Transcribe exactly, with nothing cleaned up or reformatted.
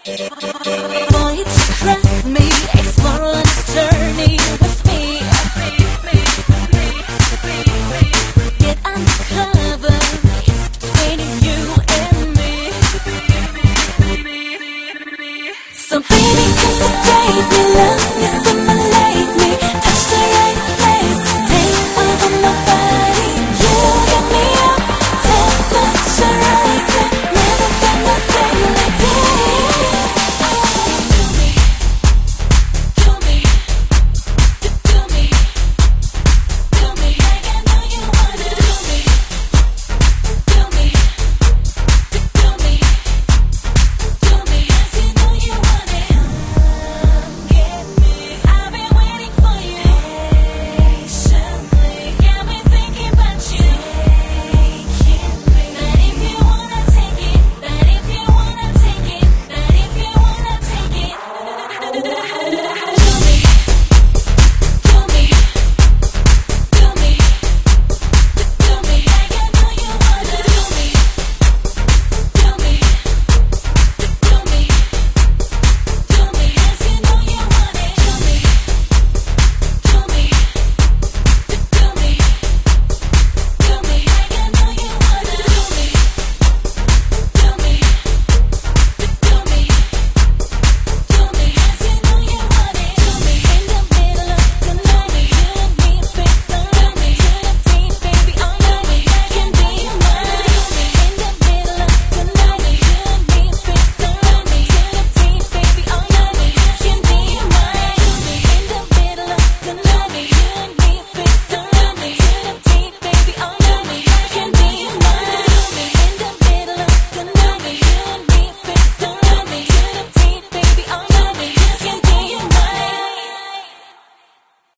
Boy, trust me, explore on this journey with me. Get undercover, it's between you and me. So baby, concentrate me, love me, stimulate me, touch the right place, take over my body. You get me up, temperature rising, never felt nothing like this. Do me, do me, do me, do me like I know you wanna. Do me, do me, do me, do me as you know you want it. Get me, I've been waiting for you patiently. Got me thinking about you. Taking me, that if you wanna take it, that if you wanna take it, that if you wanna take it. Do me, do me, do me, do me like I know you wanna. Do me, do me, do me, do me as you know you want it. Do me, do me, do me, do me like I know you wanna. Do me, do me, do me, do me as you know you want it. Do me in the middle of the night, you and me face on. Do me to the beat, baby, all night can be mine. In the middle of the night, you and me face on. Do me to the beat, baby, all night can be mine. In the middle of the night, you and me